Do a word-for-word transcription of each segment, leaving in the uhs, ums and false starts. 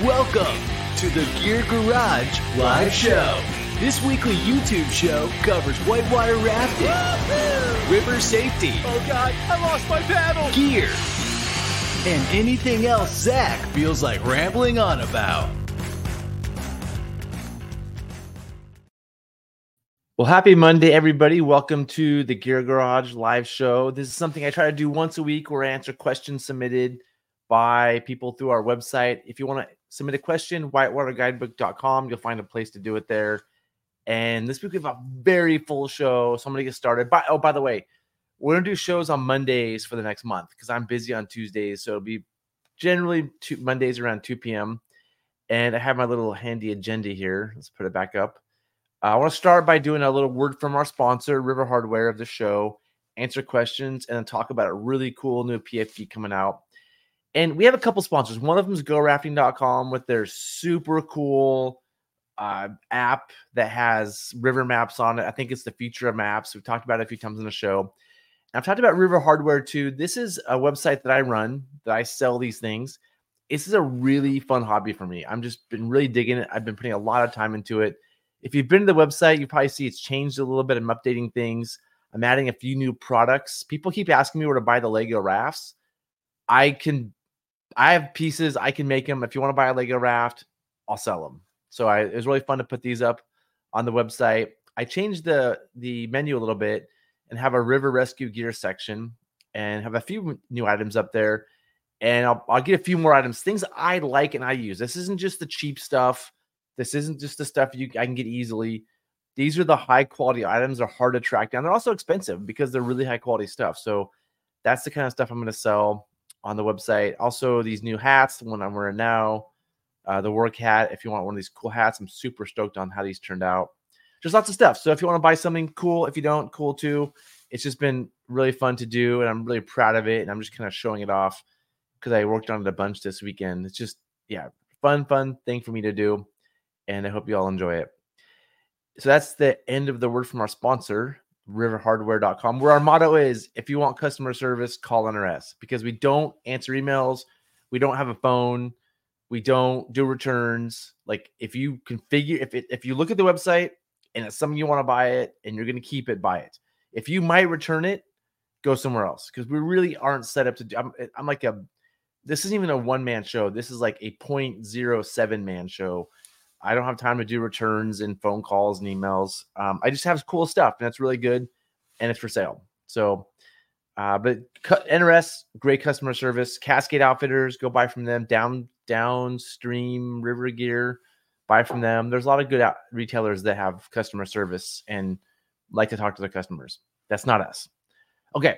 Welcome to the Gear Garage Live Show. This weekly YouTube show covers whitewater rafting, Woo-hoo! river safety, oh god, I lost my paddle, gear, and anything else Zach feels like rambling on about. Well, happy Monday, everybody. Welcome to the Gear Garage Live Show. This is something I try to do once a week where I answer questions submitted by people through our website. If you want to submit a question, whitewater guidebook dot com, you'll find a place to do it there. And this week we have a very full show, so I'm going to get started. By, oh, by the way, we're going to do shows on Mondays for the next month because I'm busy on Tuesdays, so it'll be generally two, Mondays around two p.m. And I have my little handy agenda here. Let's put it back up. Uh, I want to start by doing a little word from our sponsor, River Hardware, of the show, answer questions, and then talk about a really cool new P F D coming out. And we have a couple sponsors. One of them is go rafting dot com with their super cool uh, app that has river maps on it. I think it's the future of maps. We've talked about it a few times on the show. And I've talked about River Hardware too. This is a website that I run, that I sell these things. This is a really fun hobby for me. I'm just been really digging it. I've been putting a lot of time into it. If you've been to the website, you probably see it's changed a little bit. I'm updating things. I'm adding a few new products. People keep asking me where to buy the Lego rafts. I can... I have pieces. I can make them. If you want to buy a Lego raft, I'll sell them. So I, it was really fun to put these up on the website. I changed the, the menu a little bit and have a river rescue gear section and have a few new items up there. And I'll, I'll get a few more items, things I like and I use. This isn't just the cheap stuff. This isn't just the stuff you I can get easily. These are the high quality items. They're hard to track down. They're also expensive because they're really high quality stuff. So that's the kind of stuff I'm going to sell on the website. Also, these new hats, the one I'm wearing now, uh, the work hat. If you want one of these cool hats, I'm super stoked on how these turned out. Just lots of stuff. So if you want to buy something, cool. If you don't, cool too. It's just been really fun to do, and I'm really proud of it. And I'm just kind of showing it off because I worked on it a bunch this weekend. It's just, yeah, fun, fun thing for me to do. And I hope you all enjoy it. So that's the end of the word from our sponsor, river hardware dot com, where our motto is, if you want customer service, call N R S, because we don't answer emails. We don't have a phone. We don't do returns. Like if you configure, if it, if you look at the website and it's something you want to buy it and you're going to keep it, buy it. If you might return it, go somewhere else. Cause we really aren't set up to do, I'm, I'm like a, this isn't even a one man show. This is like a zero point zero seven man show. I don't have time to do returns and phone calls and emails. Um, I just have cool stuff, and that's really good, and it's for sale. So, uh, but N R S, great customer service. Cascade Outfitters, go buy from them. Down Downstream River Gear, buy from them. There's a lot of good out- retailers that have customer service and like to talk to their customers. That's not us. Okay.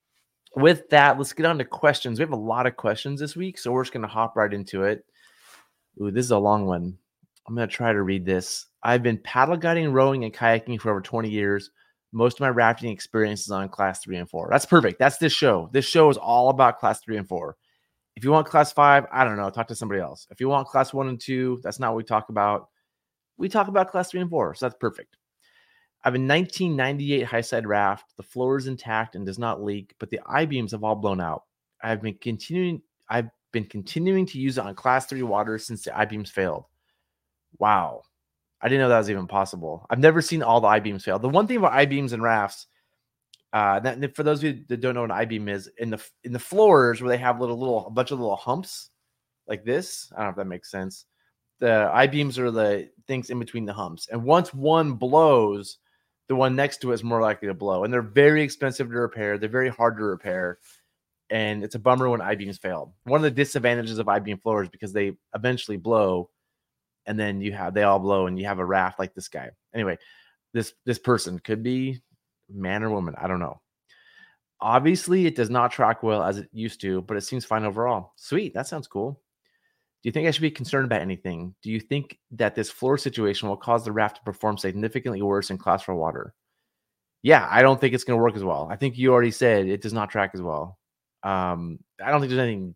With that, let's get on to questions. We have a lot of questions this week, so we're just going to hop right into it. Ooh, this is a long one. I'm going to try to read this. I've been paddle guiding, rowing, and kayaking for over twenty years. Most of my rafting experience is on class three and four. That's perfect. That's this show. This show is all about class three and four. If you want class five, I don't know, talk to somebody else. If you want class one and two, that's not what we talk about. We talk about class three and four, so that's perfect. I have a nineteen ninety-eight high-side raft. The floor is intact and does not leak, but the I-beams have all blown out. I've been continuing. I've been continuing to use it on class three water since the I-beams failed. Wow. I didn't know that was even possible. I've never seen all the I-beams fail. The one thing about I-beams and rafts, uh, that, for those of you that don't know what an I-beam is, in the in the floors where they have little little a bunch of little humps like this, I don't know if that makes sense. The I-beams are the things in between the humps, and once one blows, the one next to it is more likely to blow. And they're very expensive to repair. They're very hard to repair, and it's a bummer when I-beams fail. One of the disadvantages of I-beam floors, because they eventually blow. And then you have, they all blow and you have a raft like this guy. Anyway, this, this person could be man or woman. I don't know. Obviously it does not track well as it used to, but it seems fine overall. Sweet. That sounds cool. Do you think I should be concerned about anything? Do you think that this floor situation will cause the raft to perform significantly worse in class four water? Yeah, I don't think it's going to work as well. I think you already said it does not track as well. Um, I don't think there's anything.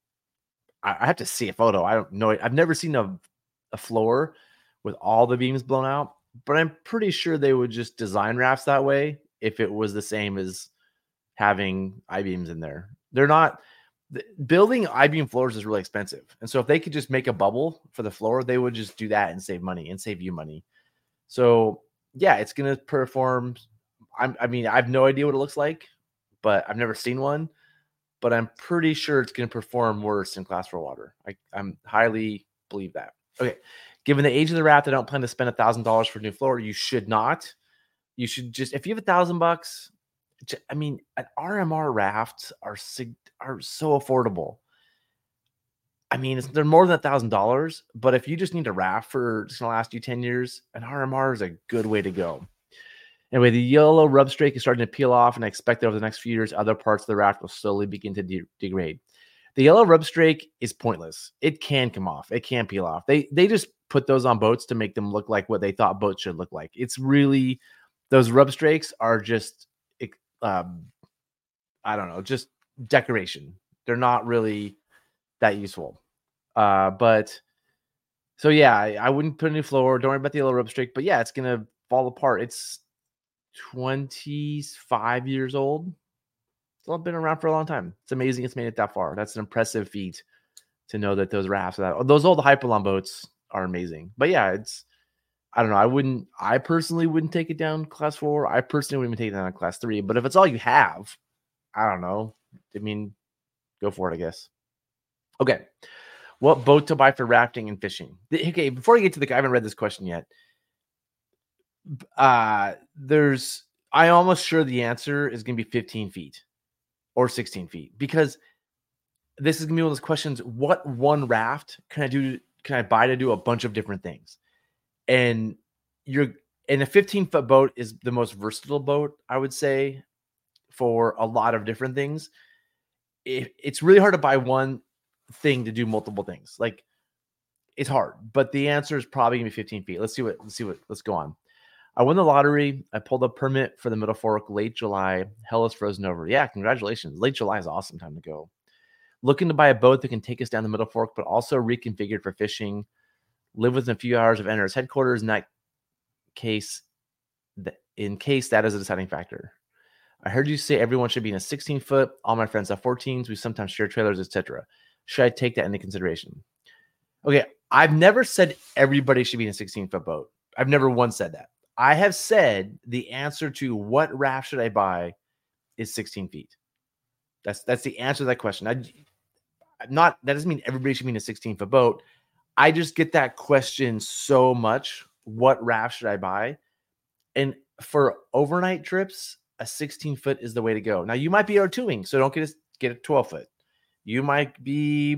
I, I have to see a photo. I don't know. I've never seen a a floor with all the beams blown out, but I'm pretty sure they would just design rafts that way if it was the same as having I-beams in there. They're not, the, building I-beam floors is really expensive. And so if they could just make a bubble for the floor, they would just do that and save money and save you money. So yeah, it's going to perform. I'm, I mean, I have no idea what it looks like, but I've never seen one, but I'm pretty sure it's going to perform worse in class four water. I, I'm highly believe that. Okay. Given the age of the raft, I don't plan to spend a thousand dollars for a new floor. You should not. You should just, if you have a thousand bucks, I mean, an R M R rafts are are so affordable. I mean, it's, they're more than a thousand dollars, but if you just need a raft for just gonna last you ten years, an R M R is a good way to go. Anyway, the yellow rub strake is starting to peel off, and I expect that over the next few years, other parts of the raft will slowly begin to de- degrade. The yellow rub strake is pointless. It can come off. It can peel off. They they just put those on boats to make them look like what they thought boats should look like. It's really, those rub strakes are just, um, I don't know, just decoration. They're not really that useful. Uh, but so yeah, I, I wouldn't put a new floor. Don't worry about the yellow rub strake. But yeah, it's gonna fall apart. It's twenty-five years old. It's been around for a long time. It's amazing it's made it that far. That's an impressive feat to know that those rafts, that those old Hyperlon boats are amazing. But yeah, it's, I don't know. I wouldn't, I personally wouldn't take it down class four. I personally wouldn't even take it down class three. But if it's all you have, I don't know. I mean, go for it, I guess. Okay. What boat to buy for rafting and fishing? Okay. Before I get to the, I haven't read this question yet. Uh, there's, I'm almost sure the answer is going to be fifteen feet or sixteen feet, because this is going to be one of those questions. What one raft can I do? Can I buy to do a bunch of different things? And you're, and a fifteen foot boat is the most versatile boat, I would say, for a lot of different things. It, it's really hard to buy one thing to do multiple things. Like, it's hard, but the answer is probably gonna be fifteen feet. Let's see what, let's see what, let's go on. I won the lottery. I pulled a permit for the Middle Fork late July. Hell is frozen over. Yeah, congratulations. Late July is awesome time to go. Looking to buy a boat that can take us down the Middle Fork, but also reconfigured for fishing. Live within a few hours of N R S headquarters. In that case, in case that is a deciding factor. I heard you say everyone should be in a sixteen foot. All my friends have fourteens. We sometimes share trailers, et cetera. Should I take that into consideration? Okay, I've never said everybody should be in a sixteen foot boat. I've never once said that. I have said the answer to what raft should I buy is sixteen feet. That's that's the answer to that question. I, I'm not, that doesn't mean everybody should be in a sixteen foot boat. I just get that question so much. What raft should I buy? And for overnight trips, a sixteen foot is the way to go. Now, you might be R two-ing, so don't get a, get a twelve foot. You might be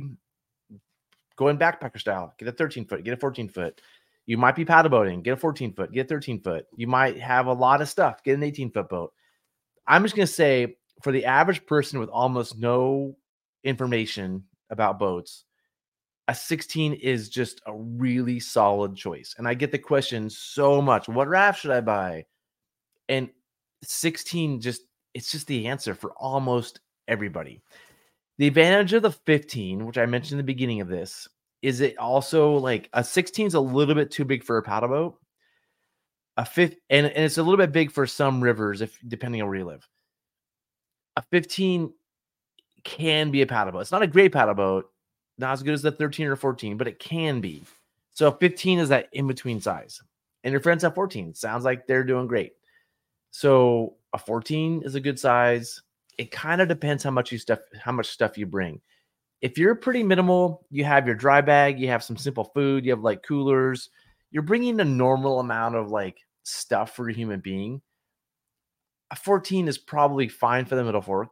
going backpacker style. Get a thirteen foot, get a fourteen foot. You might be paddle boating, get a fourteen foot, get a thirteen foot. You might have a lot of stuff, get an eighteen foot boat. I'm just going to say, for the average person with almost no information about boats, a sixteen is just a really solid choice. And I get the question so much, what raft should I buy? And sixteen just, it's just the answer for almost everybody. The advantage of the fifteen, which I mentioned in the beginning of this, is it also like a sixteen is a little bit too big for a paddle boat. A fifth, and, and it's a little bit big for some rivers, if depending on where you live. A fifteen can be a paddle boat. It's not a great paddle boat, not as good as the thirteen or fourteen, but it can be. So fifteen is that in-between size. And your friends have fourteen. Sounds like they're doing great. So a fourteen is a good size. It kind of depends how much you stuff, how much stuff you bring. If you're pretty minimal, you have your dry bag, you have some simple food, you have like coolers, you're bringing a normal amount of like stuff for a human being. A fourteen is probably fine for the Middle Fork.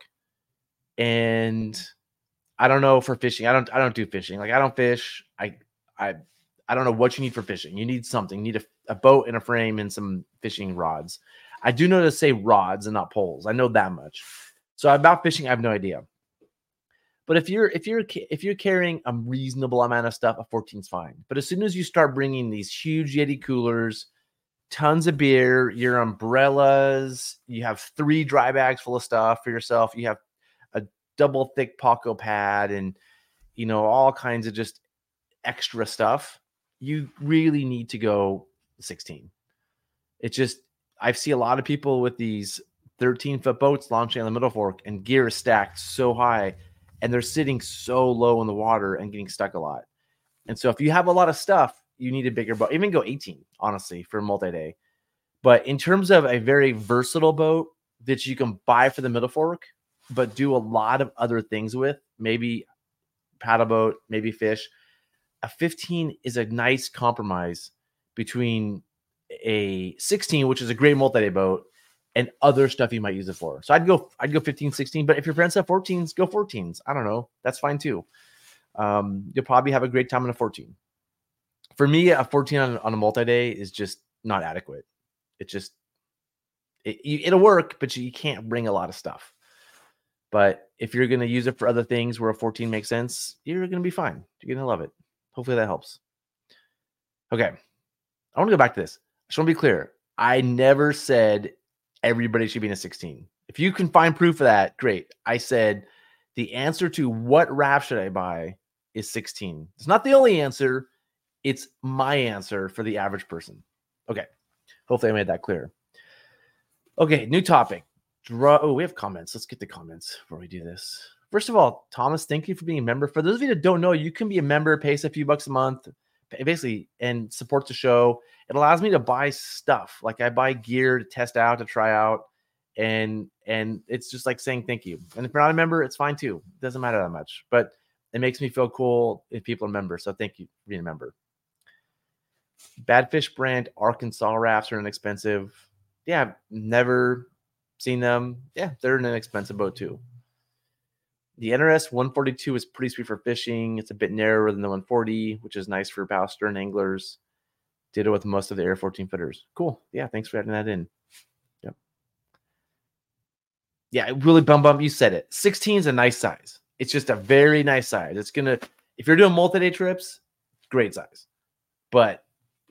And I don't know for fishing. I don't, I don't do fishing. Like I don't fish. I, I, I don't know what you need for fishing. You need something. You need a, a boat and a frame and some fishing rods. I do know to say rods and not poles. I know that much. So about fishing, I have no idea. But if you're if you're if you're carrying a reasonable amount of stuff, a fourteen is fine. But as soon as you start bringing these huge Yeti coolers, tons of beer, your umbrellas, you have three dry bags full of stuff for yourself. You have a double thick Paco pad, and you know all kinds of just extra stuff. You really need to go sixteen. It's just I see a lot of people with these thirteen foot boats launching on the Middle Fork, and gear is stacked so high. and they're sitting so low in the water and getting stuck a lot. And so if you have a lot of stuff, you need a bigger boat. Even go eighteen, honestly, for a multi-day. But in terms of a very versatile boat that you can buy for the Middle Fork, but do a lot of other things with, maybe paddle boat, maybe fish, a fifteen is a nice compromise between a sixteen, which is a great multi-day boat, and other stuff you might use it for. So I'd go, I'd go fifteen, sixteen, but if your friends have fourteens, go fourteens. I don't know. That's fine too. Um, you'll probably have a great time on a fourteen. For me, a fourteen on, on a multi-day is just not adequate. It just, it, you, it'll work, but you, you can't bring a lot of stuff. But if you're going to use it for other things where a fourteen makes sense, you're going to be fine. You're going to love it. Hopefully that helps. Okay. I want to go back to this. I just want to be clear. I never said everybody should be in a sixteen. If you can find proof of that, great. I said the answer to what raft should I buy is sixteen. It's not the only answer. It's my answer for the average person. Okay. Hopefully I made that clear. Okay. New topic. Draw. Oh, we have comments. Let's get the comments before we do this. First of all, Thomas, thank you for being a member. For those of you that don't know, you can be a member, pay us a few bucks a month, basically, and support the show. It allows me to buy stuff. Like I buy gear to test out, to try out. And and it's just like saying thank you. And if you're not a member, it's fine too. It doesn't matter that much. But it makes me feel cool if people are members. So thank you for being a member. Badfish brand Arkansas rafts are inexpensive. Yeah, I've never seen them. Yeah, they're an inexpensive boat too. The N R S one forty-two is pretty sweet for fishing. It's a bit narrower than the one forty, which is nice for bow stern anglers. Ditto with most of the Air fourteen footers. Cool. Yeah, thanks for adding that in. Yep. Yeah, really bum bum. You said it. sixteen is a nice size. It's just a very nice size. It's gonna, if you're doing multi-day trips, great size. But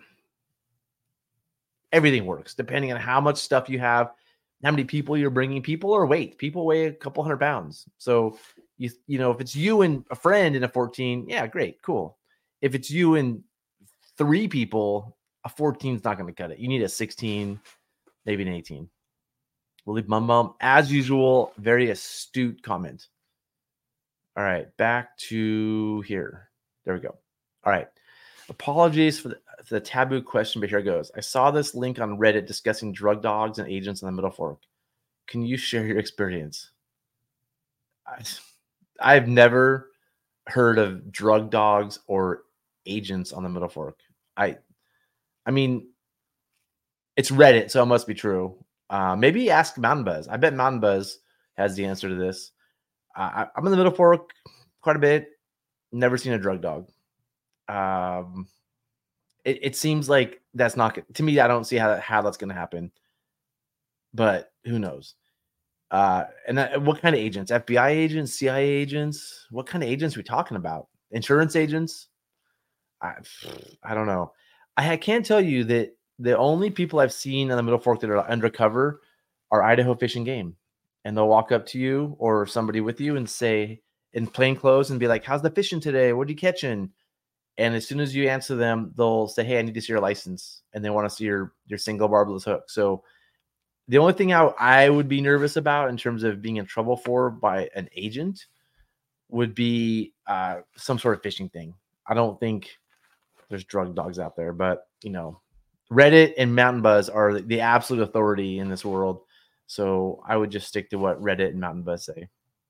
everything works depending on how much stuff you have, how many people you're bringing. People are weight. People weigh a couple hundred pounds. So you you know, if it's you and a friend in a fourteen, yeah, great, cool. If it's you and three people, a fourteen is not going to cut it. You need a sixteen, maybe an eighteen. Willie Bum Bum, as usual, very astute comment. All right, back to here. There we go. All right. Apologies for the, for the taboo question, but here it goes. I saw this link on Reddit discussing drug dogs and agents in the Middle Fork. Can you share your experience? I, I've never heard of drug dogs or agents on the Middle Fork. I, I mean, it's Reddit, so it must be true. Uh, maybe ask Mountain Buzz. I bet Mountain Buzz has the answer to this. Uh, I, I'm in the Middle Fork quite a bit. Never seen a drug dog. Um, it, it seems like that's not to me. I don't see how how that's going to happen, but who knows? Uh, and that, what kind of agents? F B I agents, C I A agents? What kind of agents are we talking about? Insurance agents? I I don't know. I, I can't tell you that the only people I've seen on the Middle Fork that are undercover are Idaho Fish and Game, and they'll walk up to you or somebody with you and say in plain clothes and be like, "How's the fishing today? What are you catching?" And as soon as you answer them, they'll say, "Hey, I need to see your license," and they want to see your your single barbless hook. So the only thing I, I would be nervous about in terms of being in trouble for by an agent would be uh, some sort of fishing thing. I don't think there's drug dogs out there, but you know, Reddit and Mountain Buzz are the absolute authority in this world. So I would just stick to what Reddit and Mountain Buzz say.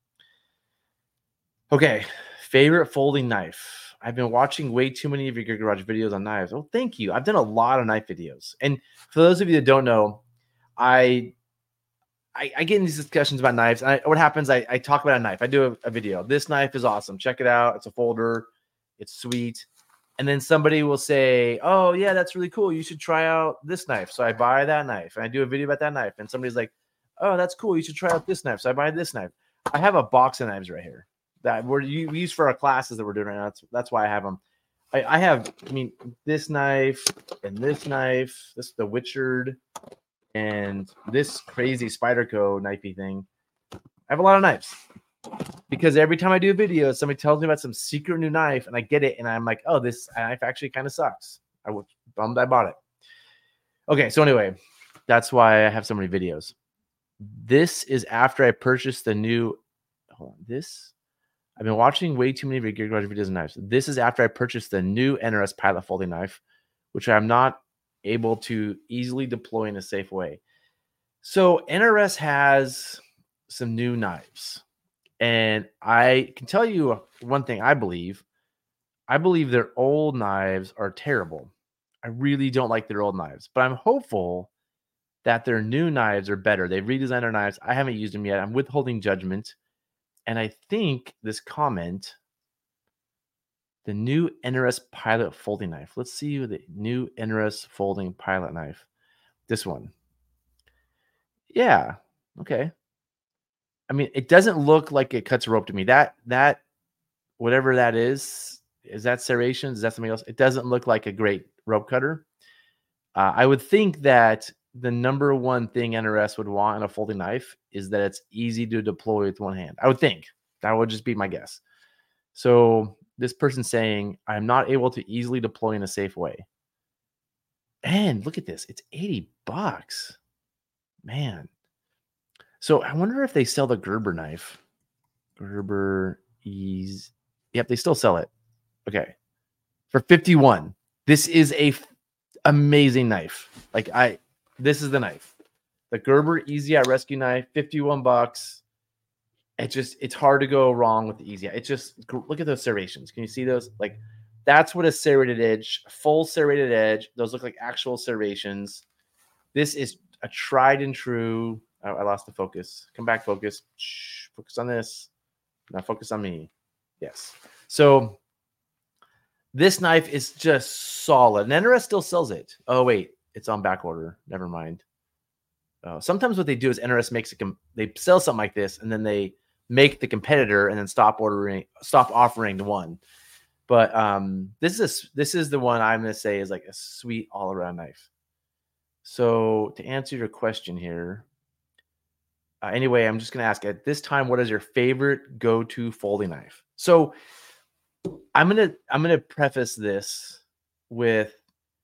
Okay, favorite folding knife. I've been watching way too many of your Gear Garage videos on knives. Oh, thank you. I've done a lot of knife videos. And for those of you that don't know, I I, I get in these discussions about knives. And I, what happens, I, I talk about a knife. I do a, a video. This knife is awesome. Check it out. It's a folder. It's sweet. And then somebody will say, oh, yeah, that's really cool. You should try out this knife. So I buy that knife. And I do a video about that knife. And somebody's like, oh, that's cool. You should try out this knife. So I buy this knife. I have a box of knives right here that we're we use for our classes that we're doing right now. That's, that's why I have them. I, I have, I mean, this knife and this knife. This is the Witchard. And this crazy Spyderco knifey thing. I have a lot of knives because every time I do a video, somebody tells me about some secret new knife and I get it and I'm like, oh, this knife actually kind of sucks. I was bummed I bought it. Okay, so anyway, that's why I have so many videos. This is after I purchased the new, hold on, this, I've been watching way too many of your Gear Garage videos and knives. This is after I purchased the new N R S Pilot folding knife, which I'm not able to easily deploy in a safe way. So N R S has some new knives, and I can tell you one thing. I believe, I believe their old knives are terrible. I really don't like their old knives, but I'm hopeful that their new knives are better. They've redesigned their knives. I haven't used them yet. I'm withholding judgment. And I think this comment, the new N R S Pilot folding knife. Let's see the new N R S folding pilot knife. This one. Yeah. Okay. I mean, it doesn't look like it cuts rope to me. That, that, whatever that is, is that serrations? Is that something else? It doesn't look like a great rope cutter. Uh, I would think that the number one thing N R S would want in a folding knife is that it's easy to deploy with one hand. I would think. That would just be my guess. So this person saying, I'm not able to easily deploy in a safe way. And look at this. It's eighty bucks. Man. So I wonder if they sell the Gerber knife. Gerber Ease. Yep, they still sell it. Okay. For fifty-one. This is a f- amazing knife. Like I, this is the knife. The Gerber Easy Out Rescue Knife, fifty-one bucks. It just, it's hard to go wrong with the Easy Out. It just, look at those serrations. Can you see those? Like, that's what a serrated edge, full serrated edge. Those look like actual serrations. This is a tried and true. Oh, I lost the focus. Come back, focus. Shh, focus on this. Now focus on me. Yes. So this knife is just solid. And N R S still sells it. Oh, wait. It's on back order. Never mind. Uh, sometimes what they do is N R S makes a com- they sell something like this, and then they make the competitor and then stop ordering, stop offering the one. But um, this is a, this is the one I'm going to say is like a sweet all around knife. So to answer your question here, uh, anyway, I'm just going to ask at this time, what is your favorite go-to folding knife? So I'm gonna I'm gonna preface this with,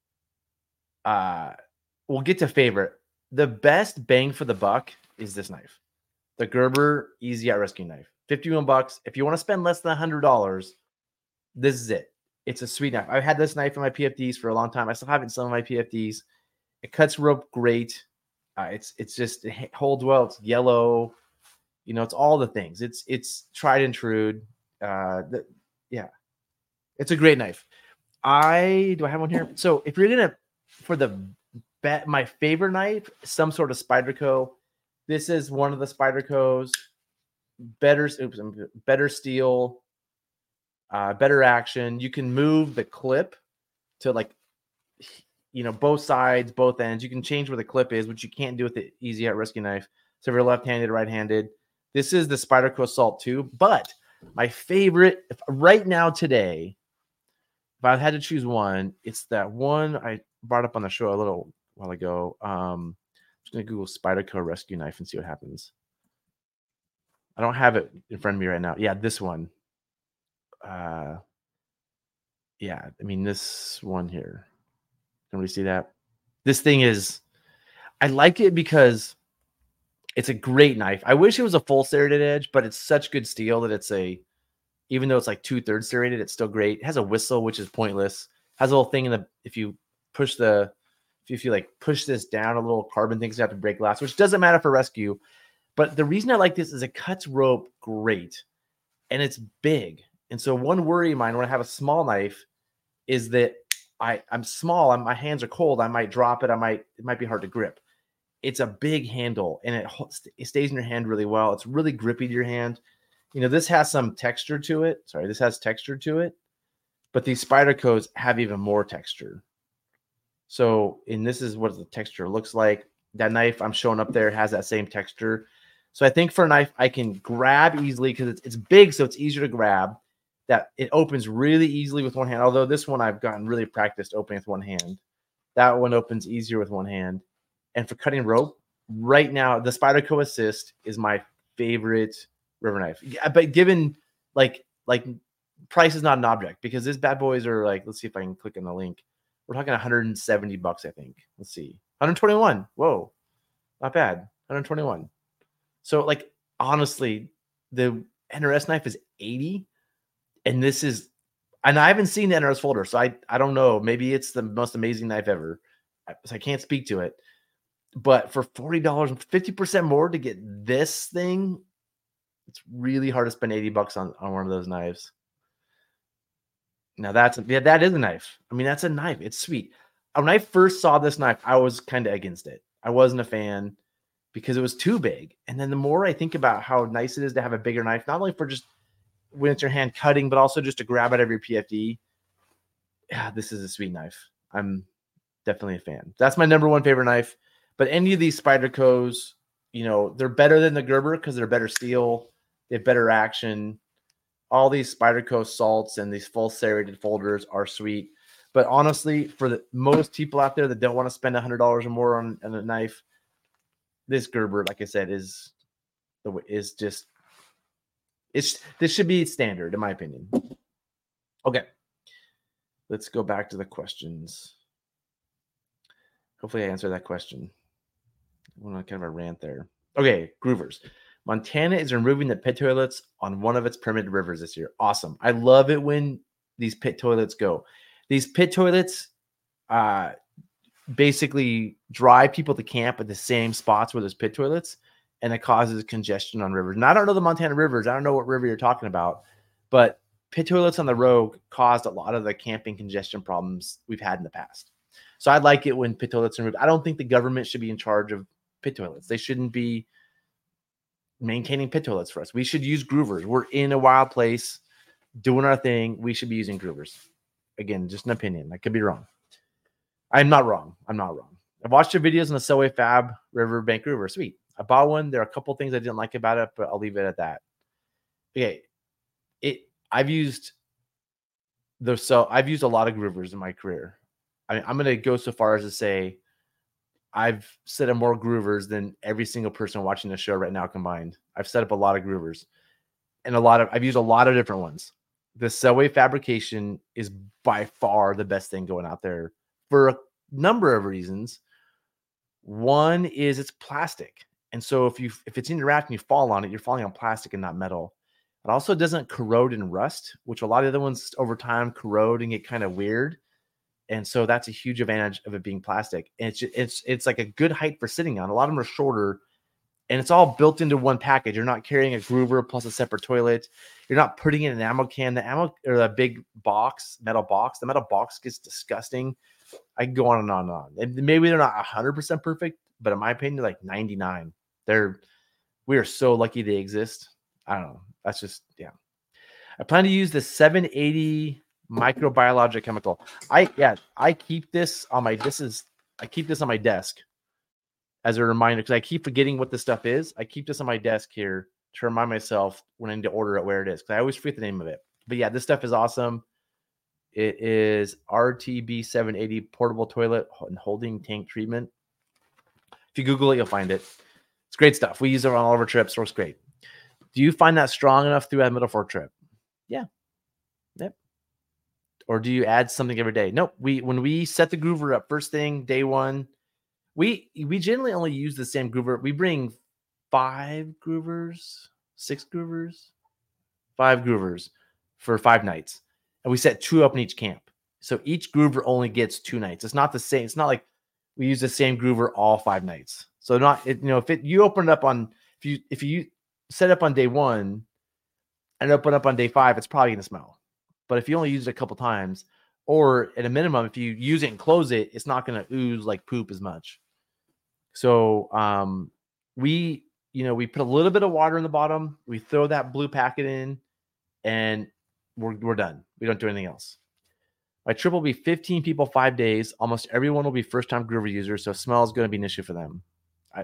uh, we'll get to favorite. The best bang for the buck is this knife, the Gerber Easy Out Rescue Knife, fifty-one bucks. If you want to spend less than a hundred dollars, this is it. It's a sweet knife. I've had this knife in my P F Ds for a long time. I still have it in some of my P F Ds. It cuts rope great. Uh, it's it's just it holds well. It's yellow. You know, it's all the things. It's it's tried and true. Uh, the, yeah, it's a great knife. I do I have one here? So if you're gonna for the bet my favorite knife, some sort of Spyderco. This is one of the Spydercos. Better, oops, better steel, uh, better action. You can move the clip to like, you know, both sides, both ends. You can change where the clip is, which you can't do with the Easy Out Rescue Knife. So if you're left-handed, right-handed, this is the Spyderco Assault two. But my favorite if, right now today, if I had to choose one, it's that one I brought up on the show a little while ago. Um, I'm just going to Google Spyderco Rescue Knife and see what happens. I don't have it in front of me right now. Yeah, this one. Uh, yeah, I mean, this one here. Can we see that? This thing is, I like it because it's a great knife. I wish it was a full serrated edge, but it's such good steel that it's a, even though it's like two thirds serrated, it's still great. It has a whistle, which is pointless. It has a little thing in the, if you push the, if you like push this down, a little carbon things have to break glass, which doesn't matter for rescue. But the reason I like this is it cuts rope great and it's big. And so one worry of mine when I have a small knife is that I, I'm small, I'm, my hands are cold. I might drop it. I might, it might be hard to grip. It's a big handle and it, it stays in your hand really well. It's really grippy to your hand. You know, this has some texture to it. Sorry, this has texture to it, but these Spydercos have even more texture. So, and this is what the texture looks like. That knife I'm showing up there has that same texture. So I think for a knife, I can grab easily because it's, it's big, so it's easier to grab. That it opens really easily with one hand. Although this one I've gotten really practiced opening with one hand. That one opens easier with one hand. And for cutting rope, right now, the Spyderco Assist is my favorite river knife. But given like like price is not an object because these bad boys are like, let's see if I can click on the link. We're talking one hundred seventy bucks, I think. Let's see. one hundred twenty-one. Whoa. Not bad. one hundred twenty-one. So like honestly, the N R S knife is eighty, and this is, and I haven't seen the N R S folder, so I I don't know. Maybe it's the most amazing knife ever. So I can't speak to it. But for forty dollars and fifty percent more to get this thing, it's really hard to spend eighty bucks on, on one of those knives. Now that's a, yeah, that is a knife. I mean, that's a knife. It's sweet. When I first saw this knife, I was kind of against it. I wasn't a fan because it was too big. And then the more I think about how nice it is to have a bigger knife, not only for just when it's your hand cutting, but also just to grab out of your P F D. Yeah, this is a sweet knife. I'm definitely a fan. That's my number one favorite knife. But any of these Spydercos, you know, they're better than the Gerber because they're better steel. They have better action. All these Spyderco salts and these full serrated folders are sweet. But honestly, for the most people out there that don't want to spend one hundred dollars or more on, on a knife, this Gerber, like I said, is the is just it's this should be standard in my opinion. Okay, let's go back to the questions. Hopefully, I answered that question. I went on kind of a rant there. Okay, Groovers. Montana is removing the pit toilets on one of its permitted rivers this year. Awesome. I love it when these pit toilets go. These pit toilets uh, basically drive people to camp at the same spots where there's pit toilets, and it causes congestion on rivers. And I don't know the Montana rivers. I don't know what river you're talking about, but pit toilets on the road caused a lot of the camping congestion problems we've had in the past. So I like it when pit toilets are removed. I don't think the government should be in charge of pit toilets. They shouldn't be maintaining pit toilets for us. We should use groovers. We're in a wild place doing our thing. We should be using groovers. Again, just an opinion. I could be wrong. I'm not wrong. I'm not wrong. I've watched your videos on the Selway Fab Riverbank Groover. Sweet. I bought one. There are a couple things I didn't like about it, but I'll leave it at that. Okay. It I've used the so I've used a lot of groovers in my career. I mean, I'm gonna go so far as to say I've set up more groovers than every single person watching the show right now combined. I've set up a lot of groovers and a lot of, I've used a lot of different ones. The Selway fabrication is by far the best thing going out there for a number of reasons. One is it's plastic. And so if you, if it's in your raft and you fall on it, you're falling on plastic and not metal. It also doesn't corrode and rust, which a lot of the other ones over time corrode and get kind of weird. And so that's a huge advantage of it being plastic. And it's it's it's like a good height for sitting on. A lot of them are shorter, and it's all built into one package. You're not carrying a groover plus a separate toilet. You're not putting in an ammo can. The ammo or the big box, metal box. The metal box gets disgusting. I can go on and on and on. And maybe they're not one hundred percent perfect, but in my opinion, they're like ninety-nine. They're we are so lucky they exist. I don't know. That's just yeah. I plan to use the seven eighty microbiologic chemical. I yeah, I keep this on my this is I keep this on my desk as a reminder because I keep forgetting what this stuff is. I keep this on my desk here to remind myself when I need to order it where it is because I always forget the name of it. But yeah, this stuff is awesome. It is R T B seven eighty portable toilet and holding tank treatment. If you Google it, you'll find it. It's great stuff. We use it on all of our trips. Works great. Do you find that strong enough through a middle fork trip? Yeah. Yep. Or do you add something every day? Nope. We when we set the groover up first thing, day one, we we generally only use the same groover. We bring five groovers, six groovers, five groovers for five nights. And we set two up in each camp. So each groover only gets two nights. It's not the same. It's not like we use the same groover all five nights. So not it, you know, if it you open it up on if you if you set up on day one and open up on day five, it's probably gonna smell. But if you only use it a couple times, or at a minimum, if you use it and close it, it's not going to ooze like poop as much. So um, we, you know, we put a little bit of water in the bottom. We throw that blue packet in, and we're we're done. We don't do anything else. My trip will be fifteen people, five days. Almost everyone will be first-time groover users, so smell is going to be an issue for them. I,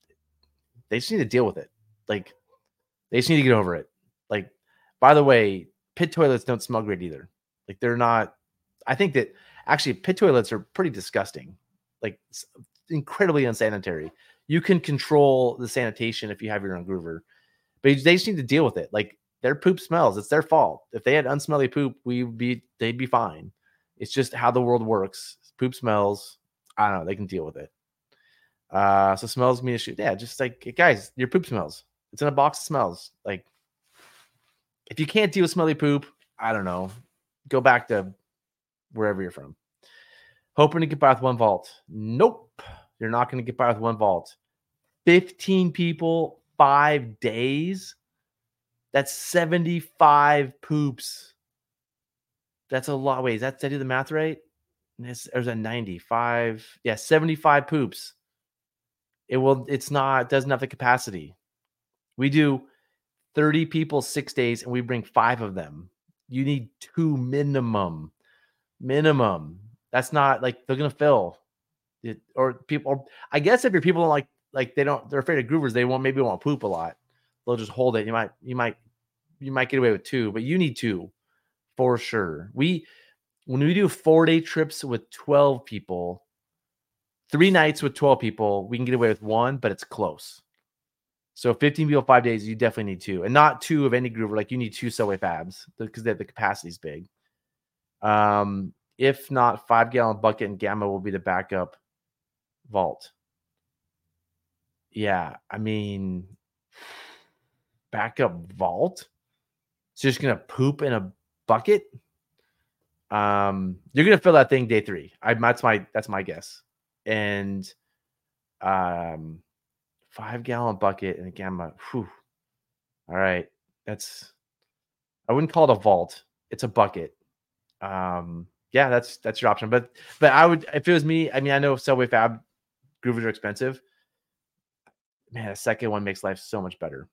they just need to deal with it. Like, they just need to get over it. Like, by the way, pit toilets don't smell great either. Like they're not, I think that actually pit toilets are pretty disgusting, like incredibly unsanitary. You can control the sanitation if you have your own groover, but they just need to deal with it. Like their poop smells. It's their fault. If they had unsmelly poop, we'd be, they'd be fine. It's just how the world works. Poop smells. I don't know. They can deal with it. Uh, so smells me a shit. Yeah. Just like, guys, your poop smells. It's in a box of smells. Like, If you can't deal with smelly poop, I don't know. Go back to wherever you're from. Hoping to get by with one vault. Nope. You're not going to get by with one vault. fifteen people, five days. That's seventy-five poops. That's a lot. Wait, is that, did I do the math right? There's a ninety-five. Yeah, seventy-five poops. It will, it's not, it doesn't have the capacity. We do thirty people, six days, and we bring five of them. You need two minimum. Minimum. That's not like they're gonna fill. It, or people, or I guess if your people don't like, like they don't, they're afraid of groovers, they won't maybe won't poop a lot. They'll just hold it. You might, you might, you might get away with two, but you need two for sure. We, when we do four day trips with twelve people, three nights with twelve people, we can get away with one, but it's close. So fifteen people, five days, you definitely need two, and not two of any groover. Like you need two Subway Fabs because the capacity is big. Um, if not, five gallon bucket and Gamma will be the backup vault. Yeah, I mean, backup vault. So you're just gonna poop in a bucket. Um, you're gonna fill that thing day three. I that's my that's my guess. And um, five gallon bucket and a Gamma. Whew. All right, that's. I wouldn't call it a vault. It's a bucket. Um, yeah, that's that's your option. But but I would, if it was me. I mean, I know Subway Fab groovers are expensive. Man, a second one makes life so much better.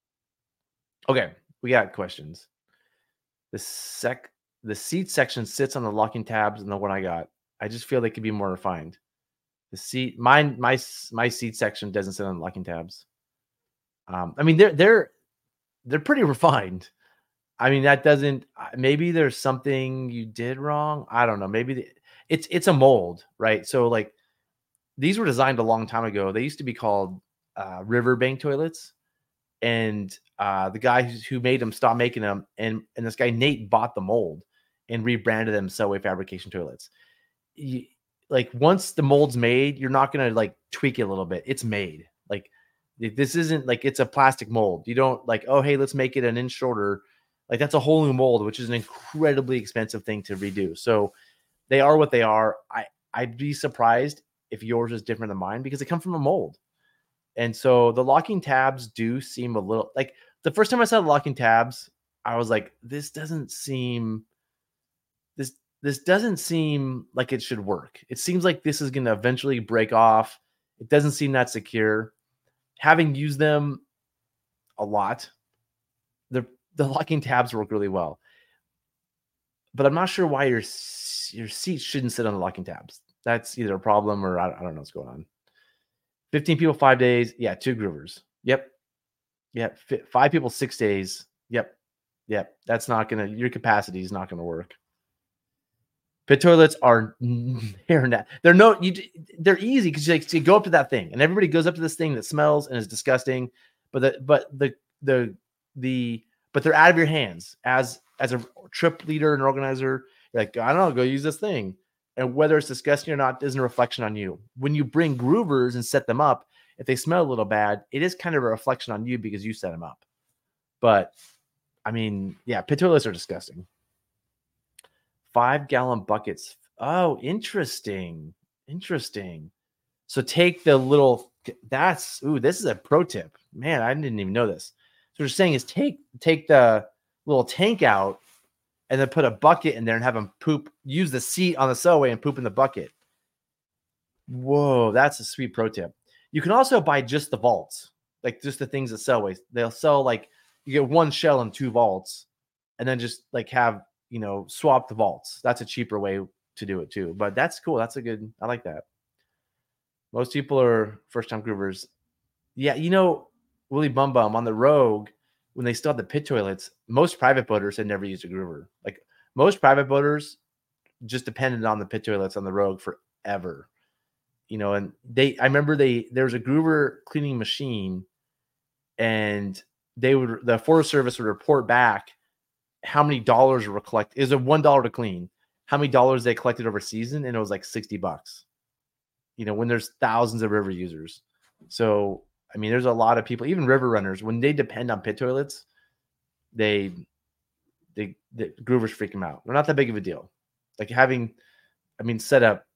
Okay, we got questions. The sec the seat section sits on the locking tabs and the one I got. I just feel they could be more refined. The seat, mine, my my seat section doesn't sit on the locking tabs. Um, I mean, they're they're they're pretty refined. I mean, that doesn't. Maybe there's something you did wrong. I don't know. Maybe the, it's it's a mold, right? So like, these were designed a long time ago. They used to be called uh, riverbank toilets, and uh, the guy who made them stopped making them, and and this guy Nate bought the mold and rebranded them Subway Fabrication toilets. You, like once the mold's made, you're not gonna like tweak it a little bit. It's made. Like this isn't like it's a plastic mold. You don't like, oh hey, let's make it an inch shorter. Like that's a whole new mold, which is an incredibly expensive thing to redo. So they are what they are. I I'd be surprised if yours is different than mine because they come from a mold. And so the locking tabs do seem a little like the first time I saw the locking tabs, I was like, this doesn't seem this this doesn't seem like it should work. It seems like this is going to eventually break off. It doesn't seem that secure. Having used them a lot, the the locking tabs work really well. But I'm not sure why your your seat shouldn't sit on the locking tabs. That's either a problem or I, I don't know what's going on. fifteen people, five days. Yeah, two groovers. Yep. Yep. F- five people, six days. Yep. Yep. That's not going to, your capacity is not going to work. Pit toilets are, they're not, they're no, you, they're easy because you, like, you go up to that thing and everybody goes up to this thing that smells and is disgusting. But the, but the, the, the, but they're out of your hands as, as a trip leader and organizer. You're like, I don't know, go use this thing. And whether it's disgusting or not isn't a reflection on you. When you bring groovers and set them up, if they smell a little bad, it is kind of a reflection on you because you set them up. But, I mean, yeah, pit toilets are disgusting. Five-gallon buckets. Oh, interesting. Interesting. So take the little – that's – ooh, this is a pro tip. Man, I didn't even know this. So what you're saying is take take the little tank out and then put a bucket in there and have them poop, use the seat on the Subway and poop in the bucket. Whoa, that's a sweet pro tip. You can also buy just the vaults, like just the things at Subway. They'll sell like, you get one shell and two vaults and then just like have, you know, swap the vaults. That's a cheaper way to do it too. But that's cool. That's a good, I like that. Most people are first-time groovers. Yeah, you know, Willie Bum Bum on the Rogue, when they still had the pit toilets, most private boaters had never used a groover. Like most private boaters just depended on the pit toilets on the Rogue forever. You know, and they, I remember they, there was a groover cleaning machine and they would, the Forest Service would report back how many dollars were collected. It was a one dollar to clean, how many dollars they collected over season. And it was like sixty bucks, you know, when there's thousands of river users. So, I mean, there's a lot of people, even river runners, when they depend on pit toilets, they the, the groovers freak them out. They're not that big of a deal. Like having, I mean, set up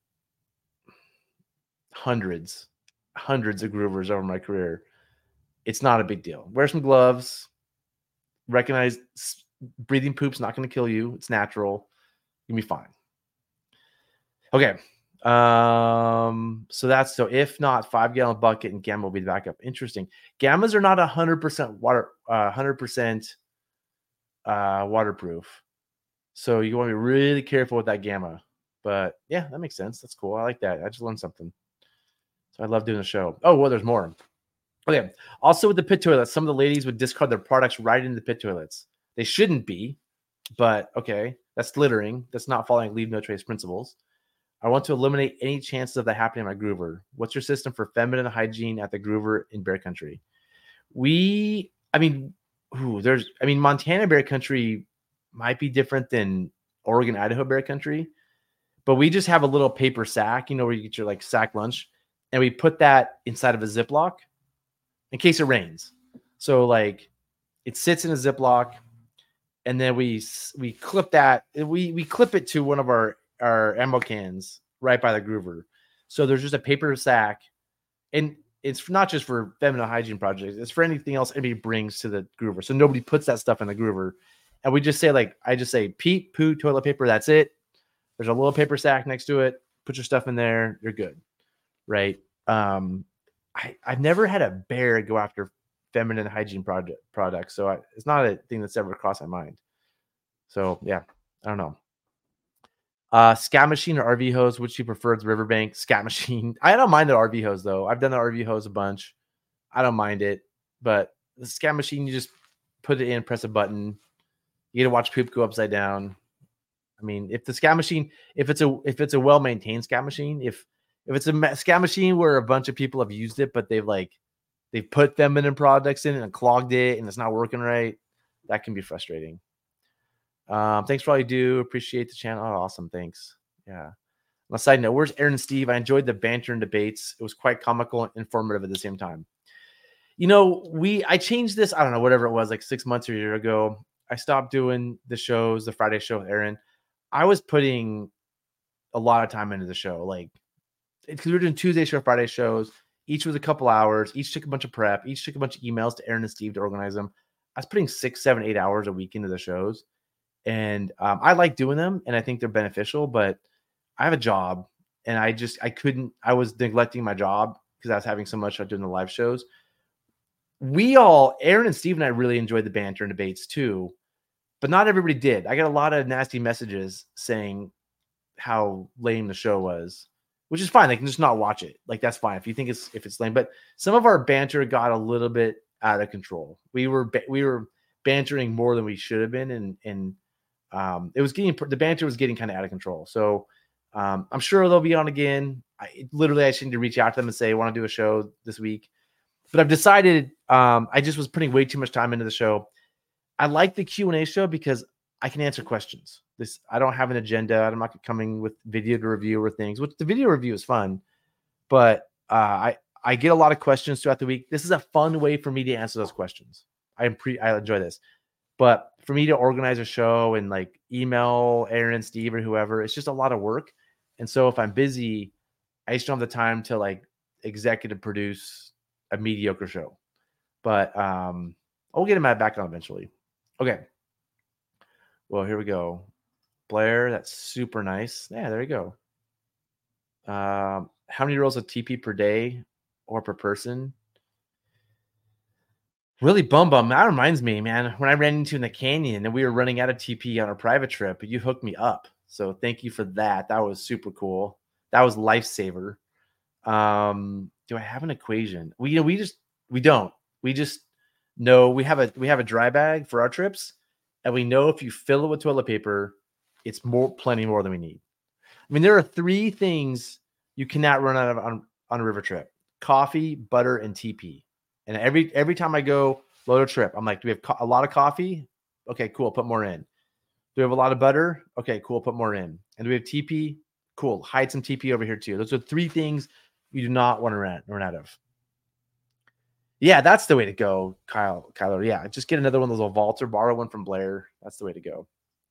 hundreds, hundreds of groovers over my career. It's not a big deal. Wear some gloves. Recognize breathing poop's not going to kill you. It's natural. You'll be fine. Okay. Um, so that's so if not, five gallon bucket and Gamma will be the backup. Interesting. Gammas are not a hundred percent water, uh, hundred percent uh, waterproof. So you want to be really careful with that Gamma. But yeah, that makes sense. That's cool. I like that. I just learned something. So I love doing the show. Oh, well, there's more. Okay. Also with the pit toilets, some of the ladies would discard their products right into the pit toilets. They shouldn't be, but okay. That's littering. That's not following leave no trace principles. I want to eliminate any chances of that happening at my groover. What's your system for feminine hygiene at the groover in bear country? We, I mean, ooh, there's, I mean, Montana bear country might be different than Oregon, Idaho bear country, but we just have a little paper sack, you know, where you get your like sack lunch, and we put that inside of a Ziploc in case it rains. So like it sits in a Ziploc, and then we we clip that, we we clip it to one of our our ammo cans right by the groover. So there's just a paper sack, and it's not just for feminine hygiene projects. It's for anything else anybody brings to the groover. So nobody puts that stuff in the groover. And we just say, like, I just say Pete, poo, toilet paper. That's it. There's a little paper sack next to it. Put your stuff in there. You're good. Right. Um, I, I've never had a bear go after feminine hygiene project products. So I, it's not a thing that's ever crossed my mind. So yeah, I don't know. Uh, scat machine or R V hose, which you prefer? The Riverbank scat machine. I don't mind the R V hose though. I've done the R V hose a bunch. I don't mind it, but the scat machine, you just put it in, press a button. You get to watch poop go upside down. I mean, if the scat machine, if it's a if it's a well maintained scat machine, if if it's a scat machine where a bunch of people have used it, but they've like they've put feminine products in it and clogged it and it's not working right, that can be frustrating. Um, thanks for all you do. Appreciate the channel. Oh, awesome. Thanks. Yeah. On a side note, where's Aaron and Steve? I enjoyed the banter and debates. It was quite comical and informative at the same time. You know, we, I changed this, I don't know, whatever it was, like six months or a year ago. I stopped doing the shows, the Friday show with Aaron. I was putting a lot of time into the show. Like, because we were doing Tuesday show, Friday shows. Each was a couple hours. Each took a bunch of prep. Each took a bunch of emails to Aaron and Steve to organize them. I was putting six, seven, eight hours a week into the shows. And um, I like doing them, and I think they're beneficial, but I have a job, and I just, I couldn't, I was neglecting my job because I was having so much fun doing the live shows. We all, Aaron and Steve and I really enjoyed the banter and debates too, but not everybody did. I got a lot of nasty messages saying how lame the show was, which is fine. They can just not watch it. Like, that's fine if you think it's, if it's lame, but some of our banter got a little bit out of control. We were, we were bantering more than we should have been. And, and, Um, it was getting, the banter was getting kind of out of control. So um, I'm sure they'll be on again. I literally, I just need to reach out to them and say, I want to do a show this week. But I've decided um, I just was putting way too much time into the show. I like the Q and A show because I can answer questions. This, I don't have an agenda. I'm not coming with video to review or things, which the video review is fun. But uh, I, I get a lot of questions throughout the week. This is a fun way for me to answer those questions. I am pre, I enjoy this. But for me to organize a show and like email Aaron, Steve, or whoever, it's just a lot of work. And so if I'm busy, I just don't have the time to like executive produce a mediocre show. But um, I'll get him back on eventually. Okay. Well, here we go. Blair, that's super nice. Yeah, there you go. Um, how many rolls of T P per day or per person? Really bum bum. That reminds me, man, when I ran into in the canyon and we were running out of T P on a private trip, you hooked me up. So thank you for that. That was super cool. That was lifesaver. Um, do I have an equation? We, you know, we just, we don't, we just know we have a, we have a dry bag for our trips. And we know if you fill it with toilet paper, it's more, plenty more than we need. I mean, there are three things you cannot run out of on, on a river trip: coffee, butter, and T P. And every every time I go load a trip, I'm like, do we have co- a lot of coffee? Okay, cool. Put more in. Do we have a lot of butter? Okay, cool. Put more in. And do we have T P? Cool. Hide some T P over here too. Those are three things you do not want to run, run out of. Yeah, that's the way to go, Kyle. Kyler, yeah, just get another one of those vaults or borrow one from Blair. That's the way to go.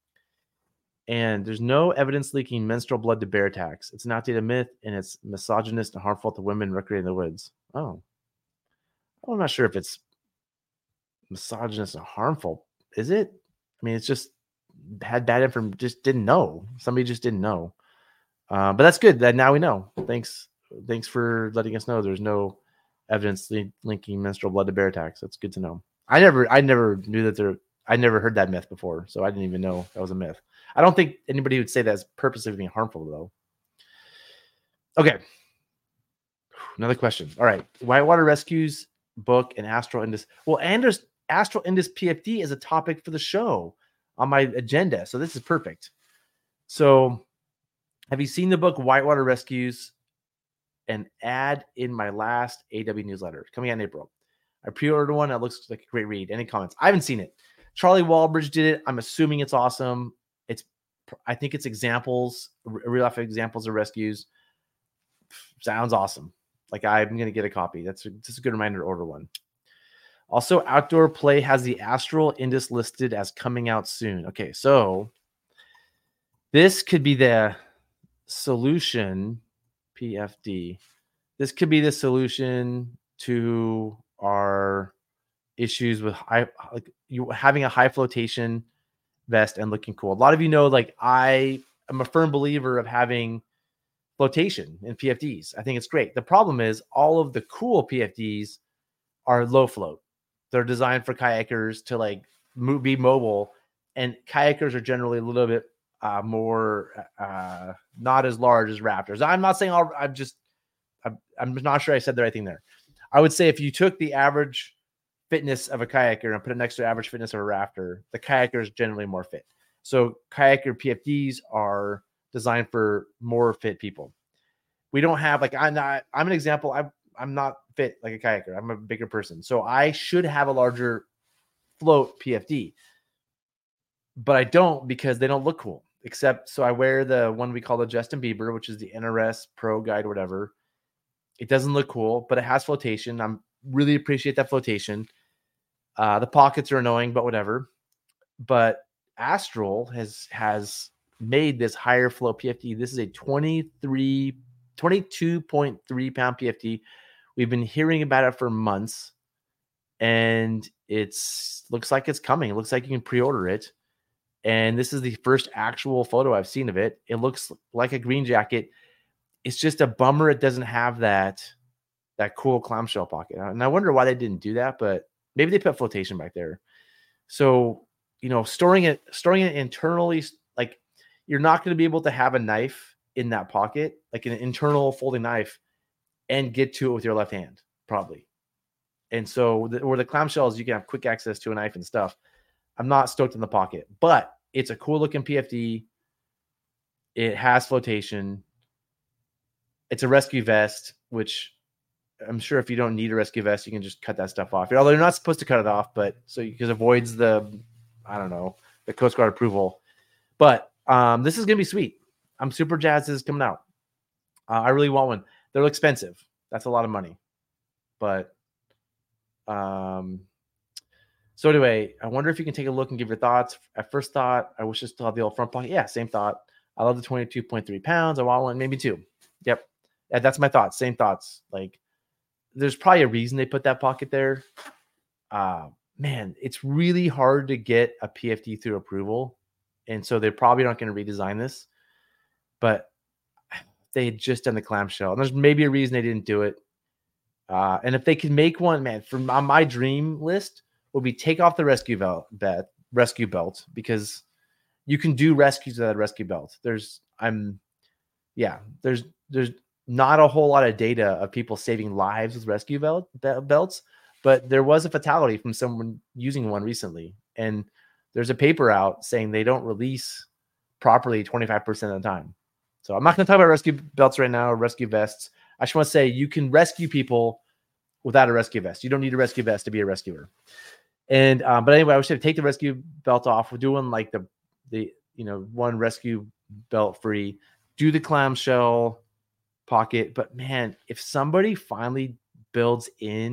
And there's no evidence linking menstrual blood to bear attacks. It's an outdated myth, and it's misogynist and harmful to women recreating the woods. Oh, I'm not sure if it's misogynist and harmful. Is it? I mean, it's just had bad information. Just didn't know. Somebody just didn't know. Uh, but that's good that now we know. Thanks, thanks for letting us know. There's no evidence li- linking menstrual blood to bear attacks. That's good to know. I never, I never knew that there. I never heard that myth before, so I didn't even know that was a myth. I don't think anybody would say that's purposely being harmful, though. Okay. Another question. All right. Whitewater Rescues book and Astral Indus. Well, Anders, Astral Indus P F D is a topic for the show on my agenda. So this is perfect. So have you seen the book Whitewater Rescues? An ad in my last A W newsletter coming out in April. I pre-ordered one. It looks like a great read. Any comments? I haven't seen it. Charlie Walbridge did it. I'm assuming it's awesome. It's, I think it's examples, real life examples of rescues. Sounds awesome. Like I'm going to get a copy. That's just a good reminder to order one. Also, Outdoor Play has the Astral Indus listed as coming out soon. Okay, so this could be the solution. P F D. This could be the solution to our issues with high, like you having a high flotation vest and looking cool. A lot of you know, like I am a firm believer of having flotation in P F Ds. I think it's great. The problem is all of the cool P F Ds are low float. They're designed for kayakers to like move, be mobile, and kayakers are generally a little bit Uh, more uh, not as large as Raptors. I'm not saying I'll, I'm just I'm, I'm not sure I said the right thing there. I would say if you took the average fitness of a kayaker and put it next to average fitness of a Raptor, the kayaker is generally more fit. So kayaker P F Ds are designed for more fit people. We don't have like I'm not I'm an example. I'm I'm not fit like a kayaker. I'm a bigger person, so I should have a larger float P F D. But I don't because they don't look cool. Except, so I wear the one we call the Justin Bieber, which is the N R S Pro Guide, whatever. It doesn't look cool, but it has flotation. I'm really appreciate that flotation. Uh, the pockets are annoying, but whatever. But Astral has has made this higher flow P F D. This is a twenty-three, twenty-two point three pound P F D. We've been hearing about it for months, and it's looks like it's coming. It looks like you can pre-order it. And this is the first actual photo I've seen of it. It looks like a green jacket. It's just a bummer it doesn't have that, that cool clamshell pocket. And I wonder why they didn't do that, but maybe they put flotation back there. So, you know, storing it, storing it internally, like you're not going to be able to have a knife in that pocket, like an internal folding knife, and get to it with your left hand, probably. And so, the, or the clamshells, you can have quick access to a knife and stuff. I'm not stoked in the pocket, but it's a cool looking P F D. It has flotation. It's a rescue vest, which I'm sure if you don't need a rescue vest, you can just cut that stuff off. Although you're not supposed to cut it off, but so because it avoids the, I don't know, the Coast Guard approval. But um, this is going to be sweet. I'm super jazzed this is coming out. Uh, I really want one. They're expensive. That's a lot of money. But um, so anyway, I wonder if you can take a look and give your thoughts. At first thought, I wish I still have the old front pocket. Yeah, same thought. I love the twenty-two point three pounds. I want one, maybe two. Yep. Yeah, that's my thoughts. Same thoughts. Like, there's probably a reason they put that pocket there. Uh, man, it's really hard to get a P F D through approval. And so they're probably not going to redesign this. But they had just done the clamshell. And there's maybe a reason they didn't do it. Uh, and if they could make one, man, from on my dream list would be take off the rescue belt, bet, rescue belt, because you can do rescues with that rescue belt. There's, I'm, yeah, there's, there's not a whole lot of data of people saving lives with rescue belt, belts, but there was a fatality from someone using one recently. And there's a paper out saying they don't release properly twenty-five percent of the time. So I'm not going to talk about rescue belts right now, or rescue vests. I just want to say you can rescue people without a rescue vest. You don't need a rescue vest to be a rescuer. And, um, but anyway, I wish I'd take the rescue belt off. We're doing like the, the, you know, one rescue belt free, do the clamshell pocket. But man, if somebody finally builds in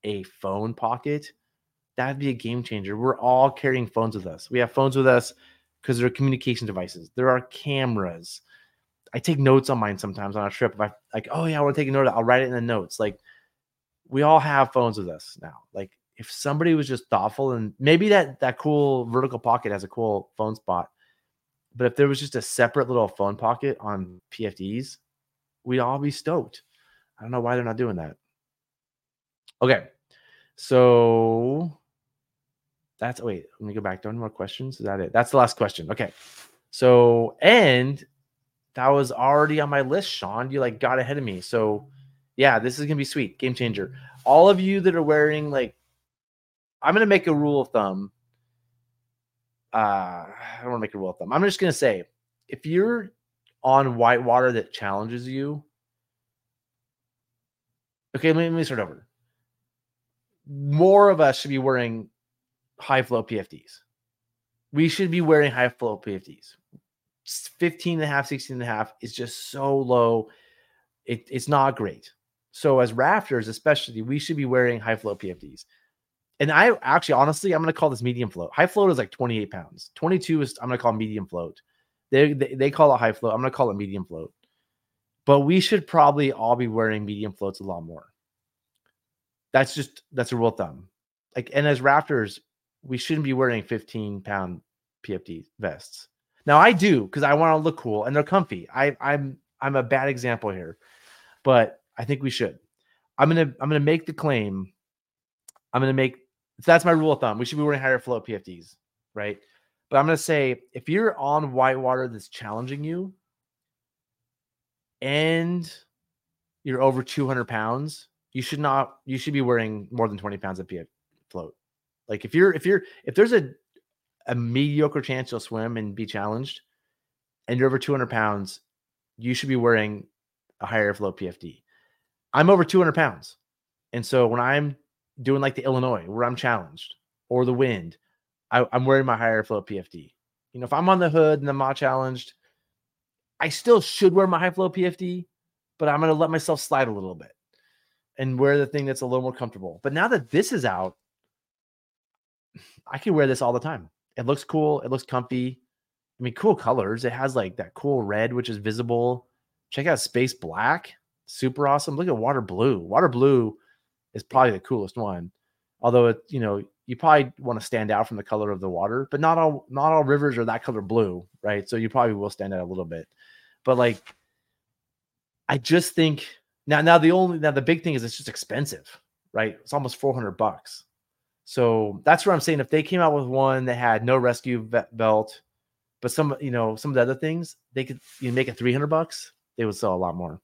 a phone pocket, that'd be a game changer. We're all carrying phones with us. We have phones with us because they're communication devices. There are cameras. I take notes on mine sometimes on a trip. If I like, oh yeah, I want to take a note, I'll write it in the notes. Like, we all have phones with us now. Like, if somebody was just thoughtful, and maybe that that cool vertical pocket has a cool phone spot, but if there was just a separate little phone pocket on P F Ds, we'd all be stoked. I don't know why they're not doing that. Okay, so that's wait. Let me go back. Don't more questions. Is that it? That's the last question. Okay, so and. That was already on my list, Sean. You like got ahead of me. So yeah, this is gonna be sweet. Game changer. All of you that are wearing, like, I'm gonna make a rule of thumb. Uh, I don't want to make a rule of thumb. I'm just gonna say, if you're on whitewater that challenges you, okay, let me, let me start over. More of us should be wearing high flow P F Ds. We should be wearing high flow P F Ds. fifteen and a half, sixteen and a half is just so low. It, it's not great. So as rafters, especially, we should be wearing high float P F Ds. And I actually, honestly, I'm going to call this medium float. High float is like twenty-eight pounds. twenty-two is, I'm going to call medium float. They, they, they call it high float. I'm going to call it medium float. But we should probably all be wearing medium floats a lot more. That's just, that's a rule of thumb. Like, and as rafters, we shouldn't be wearing fifteen pound P F D vests. Now I do, because I want to look cool and they're comfy. I, I'm I'm a bad example here, but I think we should. I'm gonna I'm gonna make the claim. I'm gonna make that's my rule of thumb. We should be wearing higher float P F Ds, right? But I'm gonna say, if you're on whitewater that's challenging you, and you're over two hundred pounds, you should not. You should be wearing more than twenty pounds of P F float. Like, if you're if you're if there's a a mediocre chance you'll swim and be challenged, and you're over two hundred pounds, you should be wearing a higher flow P F D. I'm over two hundred pounds. And so when I'm doing like the Illinois, where I'm challenged, or the wind, I, I'm wearing my higher flow P F D. You know, if I'm on the hood and I'm not challenged, I still should wear my high flow P F D, but I'm going to let myself slide a little bit and wear the thing that's a little more comfortable. But now that this is out, I can wear this all the time. It looks cool. It looks comfy. I mean, cool colors. It has like that cool red, which is visible. Check out space black. Super awesome. Look at water blue. Water blue is probably the coolest one. Although, it, you know, you probably want to stand out from the color of the water, but not all, not all rivers are that color blue, right? So you probably will stand out a little bit. But like, I just think now, now the only, now the big thing is it's just expensive, right? It's almost four hundred bucks. So that's where I'm saying, if they came out with one that had no rescue belt, but some, you know, some of the other things, they could, you know, make it three hundred bucks. They would sell a lot more.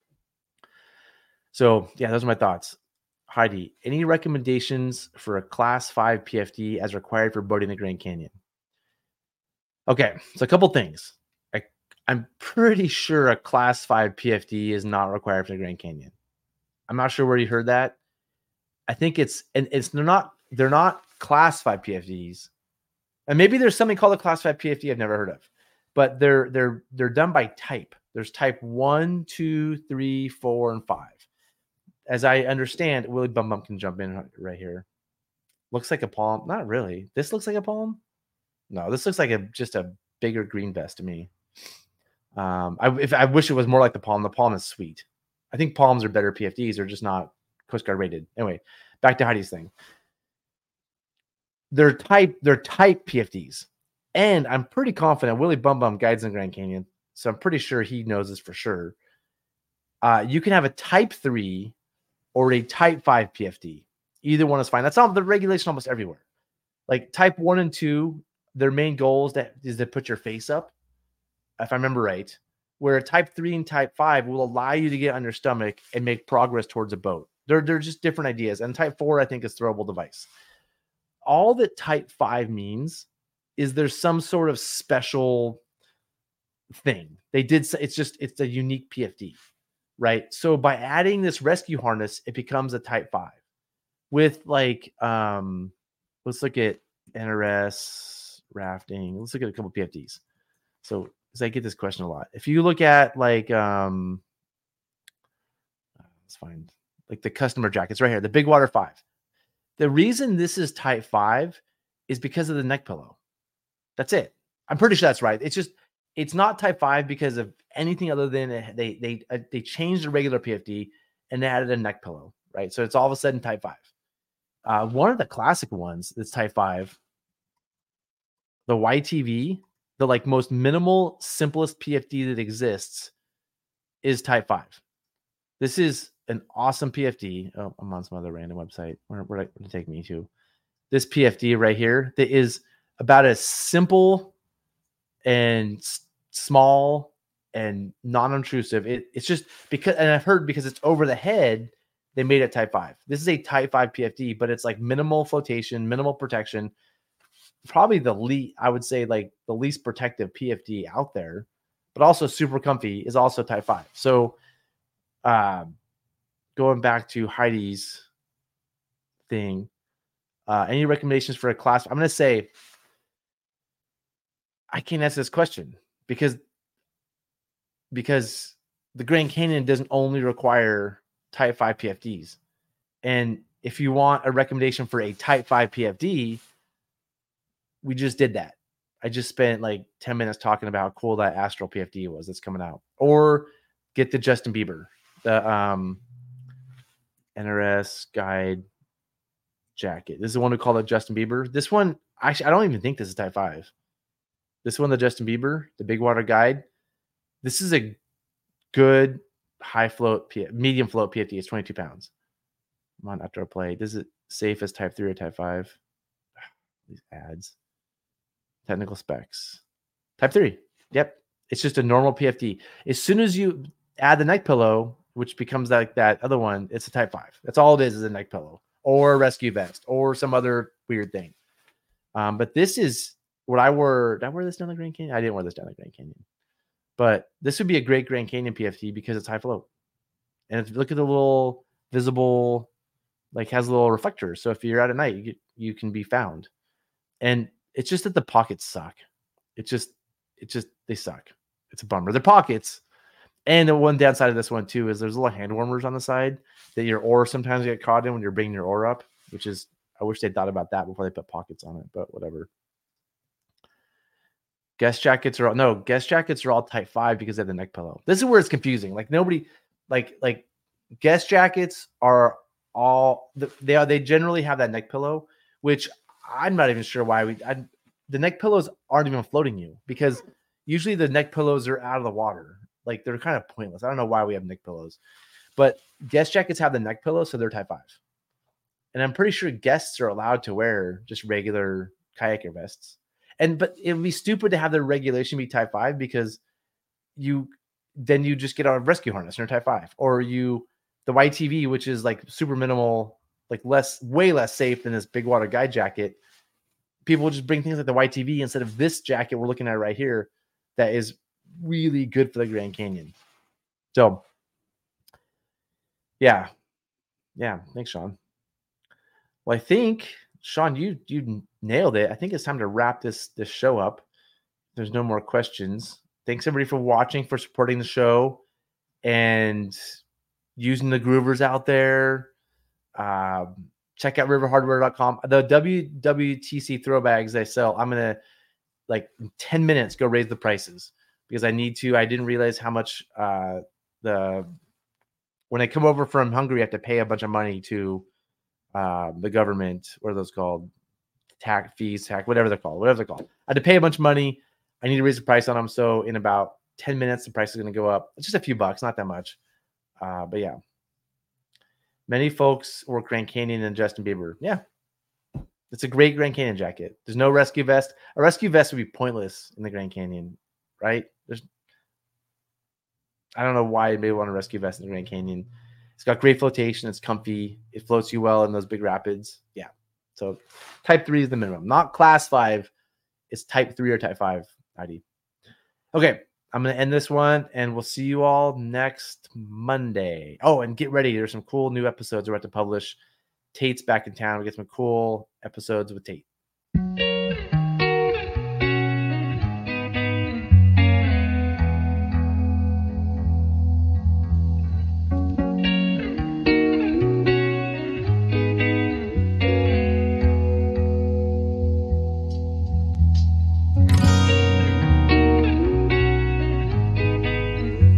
So yeah, those are my thoughts. Heidi, any recommendations for a class five P F D as required for boating the Grand Canyon? Okay. So a couple things. I, I'm pretty sure a class five P F D is not required for the Grand Canyon. I'm not sure where you heard that. I think it's, and it's, they're not, they're not class five P F Ds. And maybe there's something called a class five P F D I've never heard of, but they're, they're, they're done by type. There's type one, two, three, four, and five. As I understand, Willie Bum Bum can jump in right here. Looks like a palm. Not really. This looks like a palm. No, this looks like a, just a bigger green vest to me. Um, I, if, I wish it was more like the palm. The palm is sweet. I think palms are better P F Ds. They're just not Coast Guard rated. Anyway, back to Heidi's thing. They're type, they're type P F Ds. And I'm pretty confident Willie Bum Bum guides in the Grand Canyon, so I'm pretty sure he knows this for sure. Uh, you can have a type three or a type five P F D. Either one is fine. That's all the regulation almost everywhere. Like type one and two, their main goal is, that, is to put your face up, if I remember right. Where type three and type five will allow you to get on your stomach and make progress towards a boat. They're, they're just different ideas. And type four, I think, is throwable device. All that type five means is there's some sort of special thing. They did, it's just, it's a unique P F D, right? So by adding this rescue harness, it becomes a type five with like, um, let's look at N R S rafting. Let's look at a couple of P F Ds. So, because I get this question a lot. If you look at like, um, let's find like the customer jackets right here, the Big Water five. The reason this is Type five is because of the neck pillow. That's it. I'm pretty sure that's right. It's just, it's not Type five because of anything other than it, they they uh, they changed the regular P F D and they added a neck pillow, right? So it's all of a sudden Type five. Uh, one of the classic ones that's Type five, the Y T V, the like most minimal, simplest P F D that exists is Type five. This is an awesome P F D. Oh, I'm on some other random website. Where where did it take me to? This P F D right here that is about as simple and s- small and non-intrusive. It, it's just because, and I've heard because it's over the head, they made it Type five. This is a Type five P F D, but it's like minimal flotation, minimal protection. Probably the least, I would say, like the least protective P F D out there, but also super comfy is also Type five. So, uh, going back to Heidi's thing, uh, any recommendations for a class? I'm going to say I can't answer this question because because the Grand Canyon doesn't only require Type five P F Ds. And if you want a recommendation for a Type five P F D, we just did that. I just spent like ten minutes talking about how cool that Astral P F D was that's coming out. Or get the Justin Bieber, the um, N R S guide jacket. This is the one we call it Justin Bieber. This one, actually, I don't even think this is Type five. This one, the Justin Bieber, the Big Water guide. This is a good high float, P- medium float P F D. It's twenty-two pounds. Come on, after I play. This is safe as Type three or Type five. These ads. Technical specs. Type three. Yep. It's just a normal P F D. As soon as you add the neck pillow, which becomes like that other one, it's a Type five. That's all it is, is a neck pillow or a rescue vest or some other weird thing. Um, but this is what I wore. Did I wear this down the Grand Canyon? I didn't wear this down the Grand Canyon. But this would be a great Grand Canyon P F D because it's high float. And if you look at the little visible, like has a little reflector. So if you're out at night, you, get, you can be found. And it's just that the pockets suck. It's just, it's just, they suck. It's a bummer. They're pockets. And the one downside of this one too is there's little hand warmers on the side that your oar sometimes get caught in when you're bringing your oar up, which is, I wish they thought about that before they put pockets on it, but whatever. Guest jackets are all, no, guest jackets are all Type five because they have the neck pillow. This is where it's confusing. Like nobody, like, like guest jackets are all, they are, they generally have that neck pillow, which I'm not even sure why we, I, the neck pillows aren't even floating you because usually the neck pillows are out of the water. Like they're kind of pointless. I don't know why we have neck pillows, but guest jackets have the neck pillow. So they're Type five. And I'm pretty sure guests are allowed to wear just regular kayaker vests. And, but it would be stupid to have the regulation be Type five because you, then you just get a rescue harness and you're Type five, or you, the Y T V, which is like super minimal, like less, way less safe than this Big Water guide jacket. People will just bring things like the Y T V instead of this jacket we're looking at right here that is really good for the Grand Canyon. So, yeah. Yeah. Thanks, Sean. Well, I think, Sean, you you nailed it. I think it's time to wrap this, this show up. There's no more questions. Thanks, everybody, for watching, for supporting the show, and using the groovers out there. Um, check out river hardware dot com. The W W T C throw bags they sell, I'm going to, like, in ten minutes, go raise the prices because I need to. I didn't realize how much uh, the when I come over from Hungary, I have to pay a bunch of money to uh, the government. What are those called? Tax fees, tax, whatever they're called, whatever they're called. I had to pay a bunch of money. I need to raise the price on them. So in about ten minutes, the price is going to go up. It's just a few bucks, not that much. Uh, but yeah. Many folks work Grand Canyon and Justin Bieber. Yeah. It's a great Grand Canyon jacket. There's no rescue vest. A rescue vest would be pointless in the Grand Canyon, right? There's, I don't know why anybody would want a rescue vest in the Grand Canyon. It's got great flotation. It's comfy. It floats you well in those big rapids. Yeah. So Type three is the minimum. Not Class five. It's Type three or Type five I D. Okay. I'm going to end this one, and we'll see you all next Monday. Oh, and get ready. There's some cool new episodes we're about to publish. Tate's back in town. We get some cool episodes with Tate.